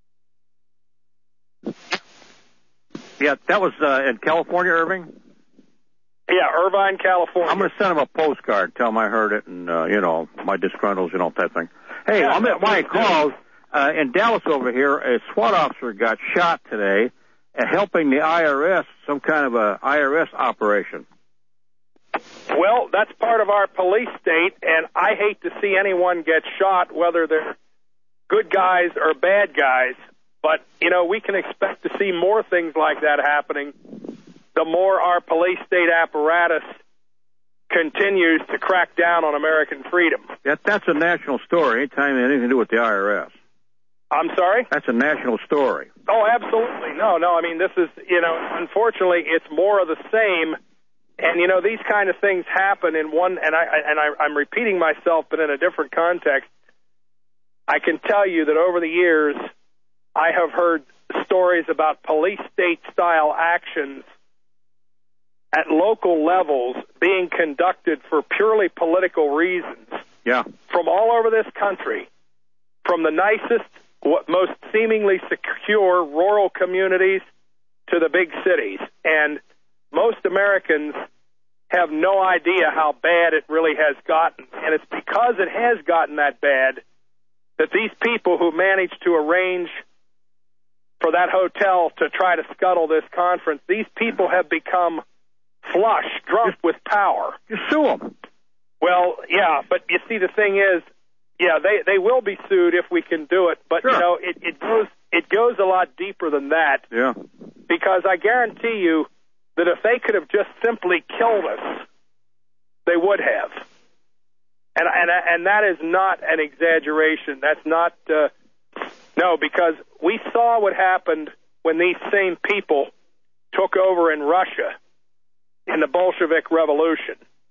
Yeah, that was uh, in California, Irving? Yeah, Irvine, California. I'm going to send him a postcard, tell him I heard it, and, uh, you know, my disgruntles, you know, that thing. Hey, Yeah, I'm at my calls. Uh, in Dallas over here, a SWAT officer got shot today uh, helping the I R S, some kind of a I R S operation. Well, that's part of our police state, and I hate to see anyone get shot, whether they're good guys or bad guys. But, you know, we can expect to see more things like that happening the more our police state apparatus continues to crack down on American freedom. That, that's a national story, anytime it has anything to do with the I R S. I'm sorry? That's a national story. Oh, absolutely. No, no, I mean, this is, you know, unfortunately, it's more of the same. And, you know, these kind of things happen in one, and, I, and I, I'm repeating myself, but in a different context. I can tell you that over the years, I have heard stories about police state-style actions at local levels being conducted for purely political reasons. Yeah. From all over this country, from the nicest, most seemingly secure rural communities to the big cities. And most Americans have no idea how bad it really has gotten. And it's because it has gotten that bad that these people who managed to arrange for that hotel to try to scuttle this conference, these people have become flush, drunk with power. You sue them. Well, yeah, but you see, the thing is, yeah, they they will be sued if we can do it. But, sure. you know, it, it goes it goes a lot deeper than that. Yeah. Because I guarantee you that if they could have just simply killed us, they would have. And and and that is not an exaggeration. That's not uh, no, because we saw what happened when these same people took over in Russia in the Bolshevik Revolution.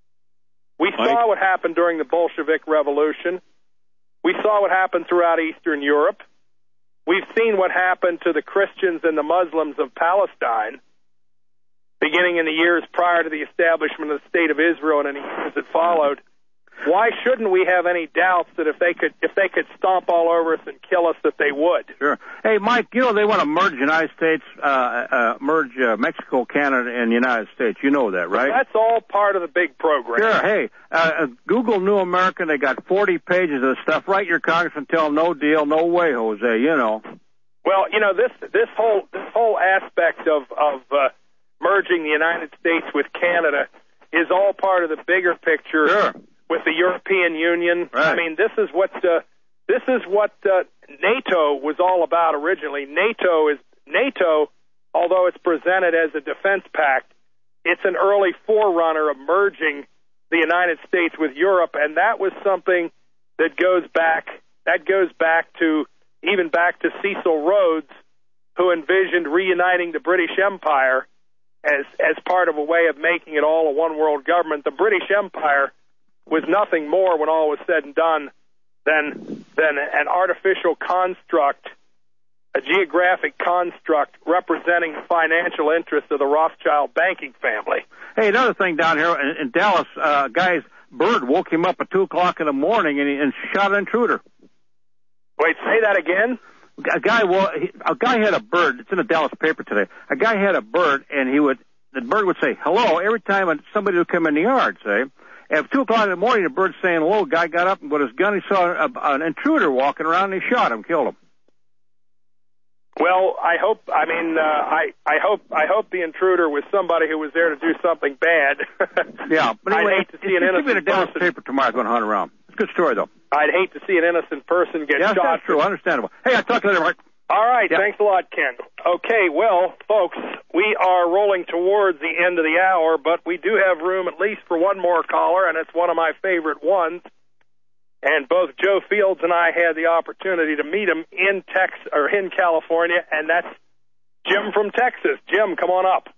We Mike? saw what happened during the Bolshevik Revolution. We saw what happened throughout Eastern Europe. We've seen what happened to the Christians and the Muslims of Palestine, beginning in the years prior to the establishment of the State of Israel and any years that followed. Why shouldn't we have any doubts that if they could if they could stomp all over us and kill us, that they would? Sure. Hey, Mike, you know they want to merge the United States, uh, uh, merge uh, Mexico, Canada, and the United States. You know that, right? That's all part of the big program. Sure. Hey, uh, Google New American. They got forty pages of stuff. Write your congressman, tell them no deal, no way, Jose. You know. Well, you know this this whole this whole aspect of of uh, merging the United States with Canada is all part of the bigger picture. Sure. With the European Union. Right. I mean, this is what uh, this is what uh, NATO was all about originally. NATO is NATO, although it's presented as a defense pact, it's an early forerunner of merging the United States with Europe, and that was something that goes back that goes back to even back to Cecil Rhodes, who envisioned reuniting the British Empire as as part of a way of making it all a one world government. The British Empire was nothing more, when all was said and done, than than an artificial construct a geographic construct representing the financial interests of the Rothschild banking family. Hey, another thing down here in, in Dallas, uh, a guy's bird woke him up at two o'clock in the morning and, he, and shot an intruder. Wait, say that again? A guy, well, he, a guy had a bird. It's in the Dallas paper today. A guy had a bird, and he would, the bird would say hello every time somebody would come in the yard. Say, at two o'clock in the morning, the bird's saying hello. Guy got up and with his gun, he saw a, an intruder walking around, and he shot him, killed him. Well, I hope. I mean, uh, I I hope I hope the intruder was somebody who was there to do something bad. Yeah, but anyway, I'd hate to see an innocent in a Dallas person. paper tomorrow going to hunt around. It's a good story, though. I'd hate to see an innocent person get yeah, shot. That's true. Understandable. Hey, I'll talk to you later, Mark. All right. Yeah. Thanks a lot, Ken. Okay. Well, folks, we are rolling towards the end of the hour, but we do have room at least for one more caller, and it's one of my favorite ones. And both Joe Fields and I had the opportunity to meet him in Tex or in California, and that's Jim from Texas. Jim, come on up.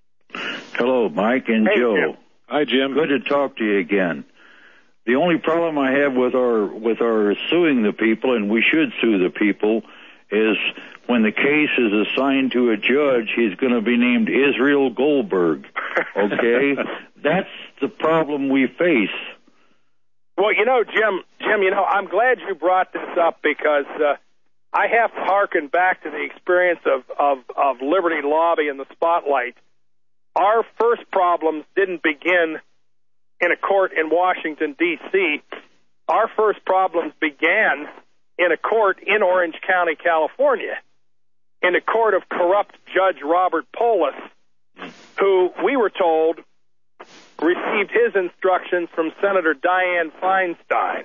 Hello, Mike and hey, Joe. Jim. Hi, Jim. Good to talk to you again. The only problem I have with our with our suing the people, and we should sue the people, is when the case is assigned to a judge, he's going to be named Israel Goldberg. Okay? That's the problem we face. Well, you know, Jim, Jim, you know, I'm glad you brought this up because uh, I have to hearken back to the experience of, of, of Liberty Lobby and the Spotlight. Our first problems didn't begin in a court in Washington, D C Our first problems began in a court in Orange County, California, in the court of corrupt Judge Robert Polis, who we were told received his instructions from Senator Dianne Feinstein.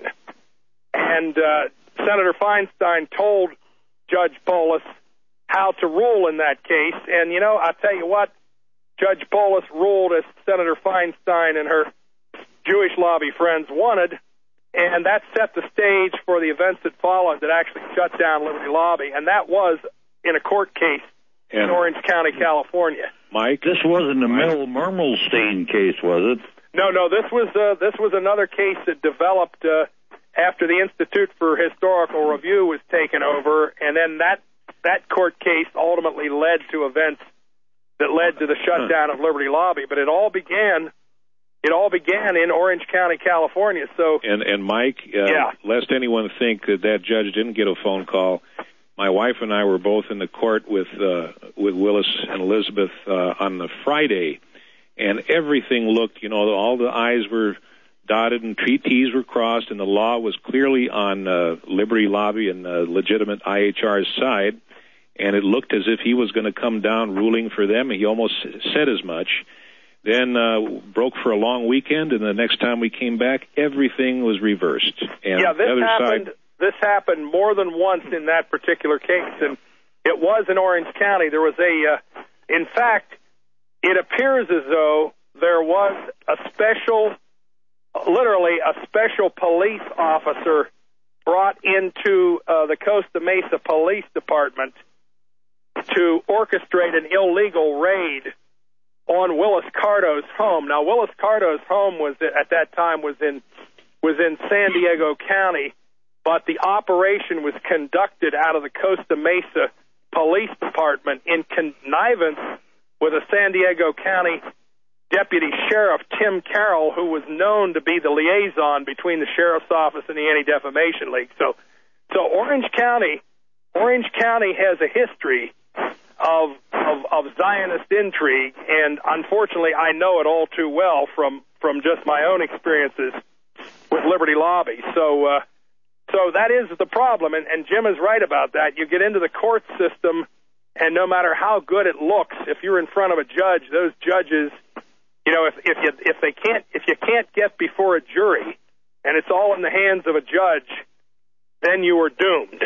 And uh, Senator Feinstein told Judge Polis how to rule in that case. And, you know, I'll tell you what, Judge Polis ruled as Senator Feinstein and her Jewish lobby friends wanted, and that set the stage for the events that followed that actually shut down Liberty Lobby, and that was in a court case and in Orange County, California. Mike, this wasn't the Mel Mermelstein case, was it? No, no, this was uh, this was another case that developed uh, after the Institute for Historical Review was taken over, and then that that court case ultimately led to events that led to the shutdown of Liberty Lobby. But it all began. It all began in Orange County, California. So, and and Mike, uh, yeah. lest anyone think that that judge didn't get a phone call, my wife and I were both in the court with uh, with Willis and Elizabeth uh, on the Friday, and everything looked, you know, all the I's were dotted and T's were crossed, and the law was clearly on uh, Liberty Lobby and uh, legitimate I H R's side, and it looked as if he was going to come down ruling for them. He almost said as much. Then uh, broke for a long weekend, and the next time we came back, everything was reversed. And yeah, this the other happened. side, this happened more than once in that particular case, and it was in Orange County. There was a, uh, in fact, it appears as though there was a special, literally a special police officer brought into uh, the Costa Mesa Police Department to orchestrate an illegal raid on Willis Cardo's home. Now, Willis Cardo's home was at that time was in was in San Diego County, but the operation was conducted out of the Costa Mesa Police Department in connivance with a San Diego County Deputy Sheriff, Tim Carroll, who was known to be the liaison between the Sheriff's Office and the Anti-Defamation League. So, so Orange County, Orange County has a history of, of of Zionist intrigue, and unfortunately I know it all too well from, from just my own experiences with Liberty Lobby. So uh, so that is the problem, and, and Jim is right about that. You get into the court system, and no matter how good it looks, if you're in front of a judge, those judges, you know, if if you if they can't if you can't get before a jury, and it's all in the hands of a judge, then you are doomed.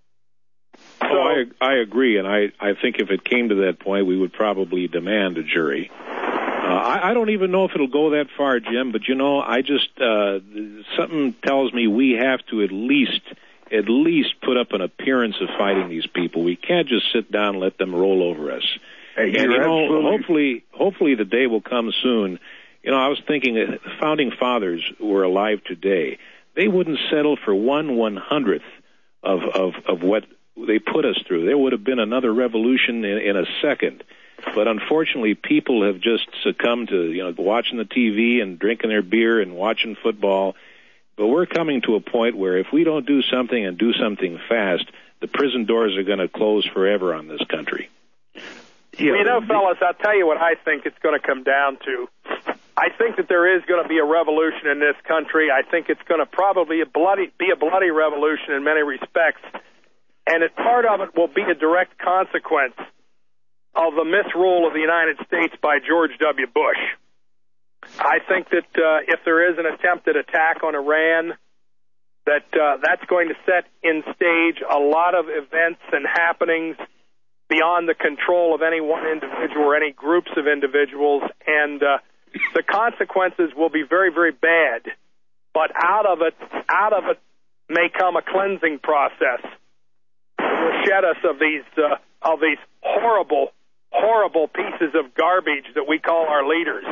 So, oh, I, I agree, and I, I think if it came to that point, we would probably demand a jury. Uh, I, I don't even know if it'll go that far, Jim, but, you know, I just, uh, something tells me we have to at least, at least put up an appearance of fighting these people. We can't just sit down and let them roll over us. Hey, and, you know, absolutely... hopefully, hopefully the day will come soon. You know, I was thinking if the founding fathers were alive today, they wouldn't settle for one one-hundredth of, of, of what they put us through. There would have been another revolution in, in a second. But unfortunately, people have just succumbed to, you know, watching the T V and drinking their beer and watching football. But we're coming to a point where if we don't do something and do something fast, the prison doors are going to close forever on this country. Yeah. You know, fellas, I'll tell you what I think it's going to come down to. I think that there is going to be a revolution in this country. I think it's going to probably a bloody, be a bloody revolution in many respects. And it, part of it will be a direct consequence of the misrule of the United States by George W. Bush. I think that uh, if there is an attempted attack on Iran, that uh, that's going to set in stage a lot of events and happenings beyond the control of any one individual or any groups of individuals, and uh, the consequences will be very, very bad. But out of it, out of it may come a cleansing process. It will shed us of these uh, of these horrible, horrible pieces of garbage that we call our leaders.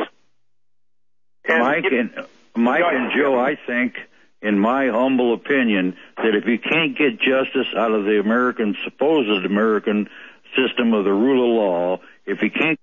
And Mike it, and Mike and Joe, I think, in my humble opinion, that if you can't get justice out of the American, supposed American system of the rule of law, if you can't...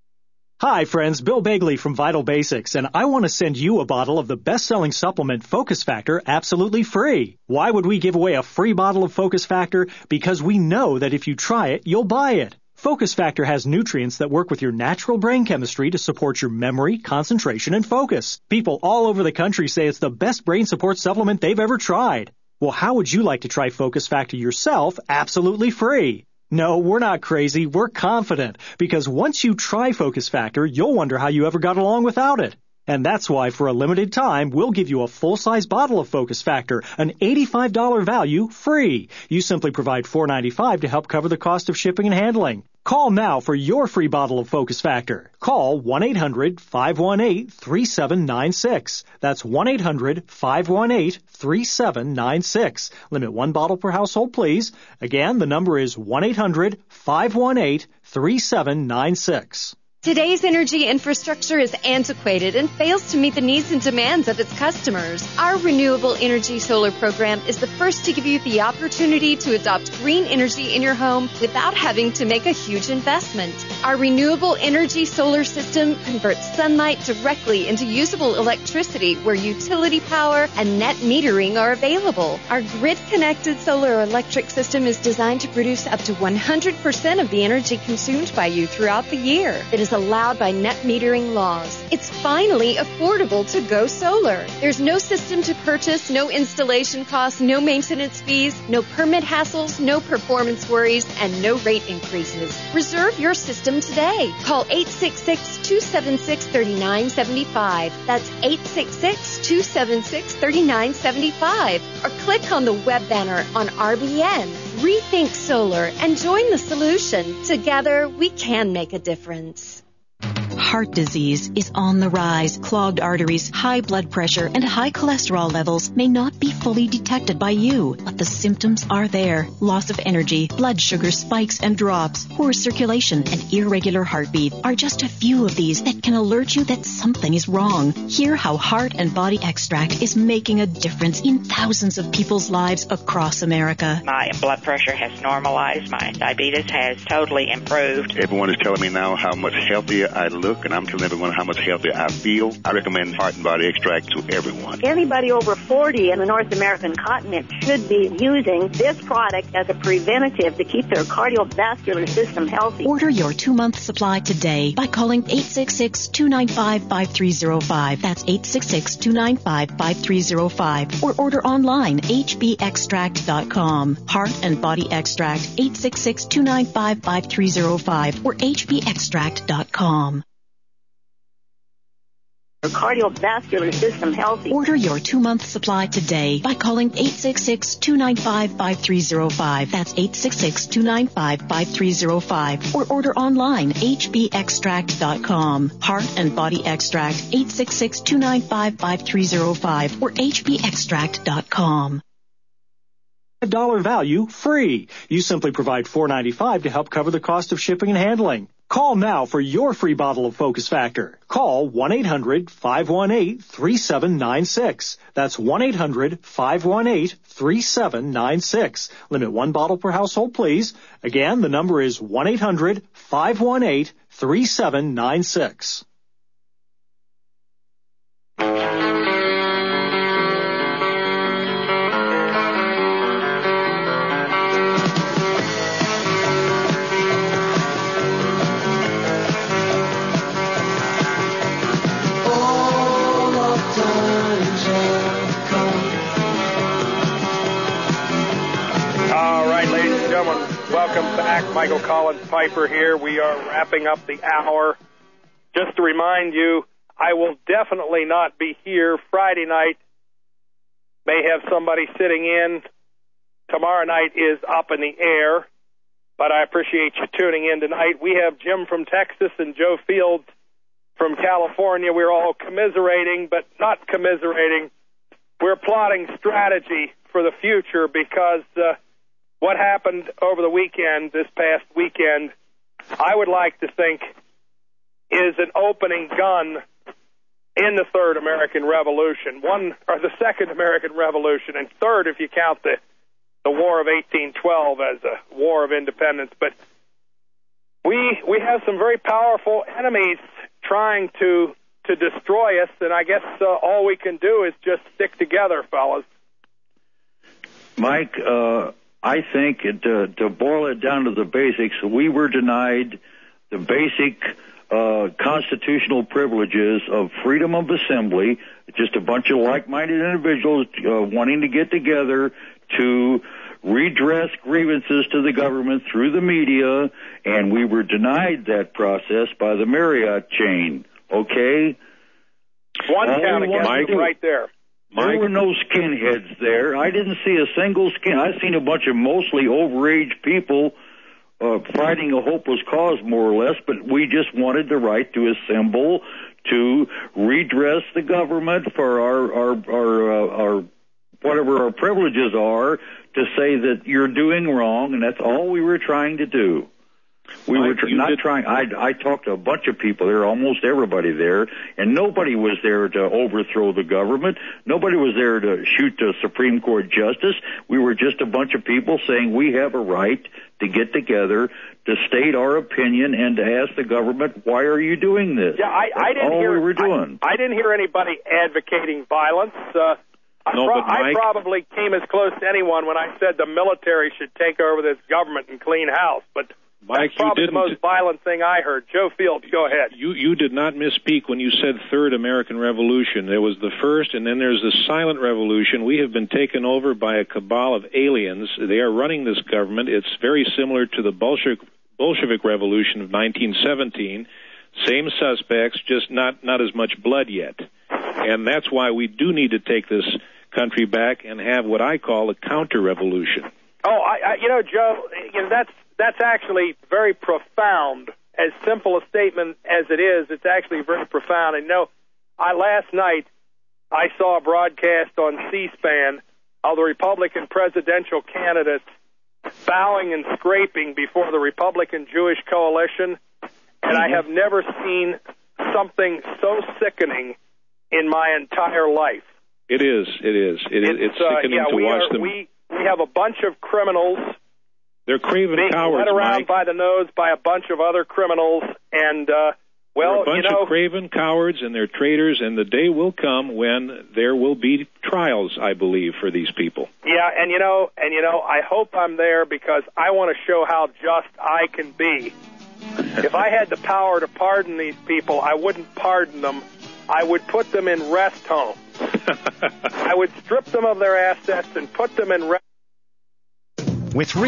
Hi, friends. Bill Bagley from Vital Basics, and I want to send you a bottle of the best-selling supplement Focus Factor absolutely free. Why would we give away a free bottle of Focus Factor? Because we know that if you try it, you'll buy it. Focus Factor has nutrients that work with your natural brain chemistry to support your memory, concentration, and focus. People all over the country say it's the best brain support supplement they've ever tried. Well, how would you like to try Focus Factor yourself absolutely free? No, we're not crazy. We're confident. Because once you try Focus Factor, you'll wonder how you ever got along without it. And that's why, for a limited time, we'll give you a full-size bottle of Focus Factor, an eighty-five dollars value, free. You simply provide four dollars and ninety-five cents to help cover the cost of shipping and handling. Call now for your free bottle of Focus Factor. Call one eight hundred five one eight three seven nine six. That's one eight hundred five one eight three seven nine six. Limit one bottle per household, please. Again, the number is one eight hundred five one eight three seven nine six. Today's energy infrastructure is antiquated and fails to meet the needs and demands of its customers. Our Renewable Energy Solar program is the first to give you the opportunity to adopt green energy in your home without having to make a huge investment. Our Renewable Energy Solar system converts sunlight directly into usable electricity where utility power and net metering are available. Our grid-connected solar electric system is designed to produce up to one hundred percent of the energy consumed by you throughout the year. It is allowed by net metering laws. It's finally affordable to go solar. There's no system to purchase, no installation costs, no maintenance fees, no permit hassles, no performance worries, and no rate increases. Reserve your system today. Call eight six six, two seven six, three nine seven five. That's eight six six, two seven six, three nine seven five. Or click on the web banner on R B N. Rethink solar and join the solution. Together, we can make a difference. Heart disease is on the rise. Clogged arteries, high blood pressure, and high cholesterol levels may not be fully detected by you, but the symptoms are there. Loss of energy, blood sugar spikes and drops, poor circulation, and irregular heartbeat are just a few of these that can alert you that something is wrong. Hear how Heart and Body Extract is making a difference in thousands of people's lives across America. My blood pressure has normalized. My diabetes has totally improved. Everyone is telling me now how much healthier I look, and I'm telling everyone how much healthier I feel. I recommend Heart and Body Extract to everyone. Anybody over forty in the North American continent should be using this product as a preventative to keep their cardiovascular system healthy. Order your two-month supply today by calling eight six six, two nine five, five three zero five. That's eight six six, two nine five, five three zero five. Or order online, h b extract dot com. Heart and Body Extract, eight six six, two nine five, five three zero five or h b extract dot com. Cardiovascular system healthy. Order your two-month supply today by calling eight six six, two nine five, five three zero five. That's eight six six, two nine five, five three zero five. Or order online, h b extract dot com. Heart and Body Extract, eight six six, two nine five, five three zero five or h b extract dot com. five dollars value, free. You simply provide four dollars and ninety-five cents to help cover the cost of shipping and handling. Call now for your free bottle of Focus Factor. Call Call one eight hundred five one eight three seven nine six. That's one eight hundred five one eight three seven nine six. Limit one bottle per household, please. Again, the number is one eight hundred five one eight three seven nine six. Welcome back. Michael Collins Piper here. We are wrapping up the hour. Just to remind you, I will definitely not be here Friday night. May have somebody sitting in. Tomorrow night is up in the air, but I appreciate you tuning in tonight. We have Jim from Texas and Joe Fields from California. We're all commiserating, but not commiserating. We're plotting strategy for the future because uh, what happened over the weekend, this past weekend, I would like to think is an opening gun in the Third American Revolution, one or the Second American Revolution, and third if you count the the War of eighteen twelve as a war of independence. But we we have some very powerful enemies trying to to destroy us, and I guess uh, all we can do is just stick together, fellas. Mike, uh, I think it, uh, to boil it down to the basics, we were denied the basic uh, constitutional privileges of freedom of assembly, just a bunch of like-minded individuals uh, wanting to get together to redress grievances to the government through the media, and we were denied that process by the Marriott chain, okay? One count against you right there. There Mike. were no skinheads there. I didn't see a single skin. I've seen a bunch of mostly overage people uh, fighting a hopeless cause, more or less, but we just wanted the right to assemble, to redress the government for our, our, our, uh, our whatever our privileges are, to say that you're doing wrong, and that's all we were trying to do. We Mike, were tr- not did... trying. I, I talked to a bunch of people there, almost everybody there, and nobody was there to overthrow the government. Nobody was there to shoot the Supreme Court justice. We were just a bunch of people saying we have a right to get together, to state our opinion, and to ask the government, why are you doing this? Yeah, I, That's I didn't all hear. we were doing. I, I didn't hear anybody advocating violence. Uh, No, I, pro- but Mike, I probably came as close to anyone when I said the military should take over this government and clean house, but Mike, that's probably you the most violent thing I heard. Joe Fields, go ahead. You you did not misspeak when you said Third American Revolution. There was the first, and then there's the Silent Revolution. We have been taken over by a cabal of aliens. They are running this government. It's very similar to the Bolshevik, Bolshevik Revolution of nineteen seventeen. Same suspects, just not, not as much blood yet. And that's why we do need to take this country back and have what I call a counter-revolution. Oh, I, I, you know, Joe, you know, that's that's actually very profound. As simple a statement as it is, it's actually very profound. And you know, I last night I saw a broadcast on C-SPAN of the Republican presidential candidates bowing and scraping before the Republican Jewish coalition, and I have never seen something so sickening in my entire life. It is. It is. It is. It's, it's sickening uh, yeah, to we watch are, them. We, we have a bunch of criminals. They're craven being cowards, led around Mike. by the nose by a bunch of other criminals, and uh, well, They're a bunch you know, of craven cowards, and they're traitors. And the day will come when there will be trials, I believe, for these people. yeah, and you know, and you know, I hope I'm there because I want to show how just I can be. If I had the power to pardon these people, I wouldn't pardon them. I would put them in rest homes. I would strip them of their assets and put them in rest. With